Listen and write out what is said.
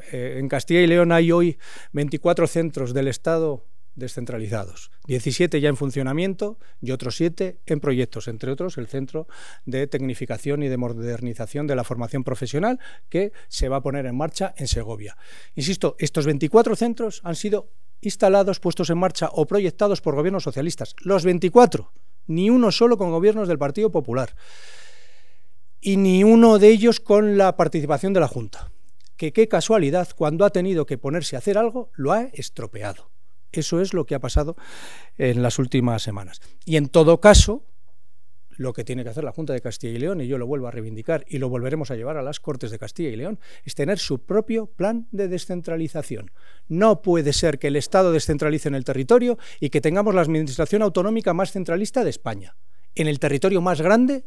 En Castilla y León hay hoy 24 centros del Estado descentralizados, 17 ya en funcionamiento y otros 7 en proyectos, entre otros el Centro de Tecnificación y de Modernización de la Formación Profesional, que se va a poner en marcha en Segovia. Insisto, estos 24 centros han sido instalados, puestos en marcha o proyectados por gobiernos socialistas. Los 24, ni uno solo con gobiernos del Partido Popular. Y ni uno de ellos con la participación de la Junta. Que qué casualidad, cuando ha tenido que ponerse a hacer algo, lo ha estropeado. Eso es lo que ha pasado en las últimas semanas. Y en todo caso, lo que tiene que hacer la Junta de Castilla y León, y yo lo vuelvo a reivindicar y lo volveremos a llevar a las Cortes de Castilla y León, es tener su propio plan de descentralización. No puede ser que el Estado descentralice en el territorio y que tengamos la administración autonómica más centralista de España, en el territorio más grande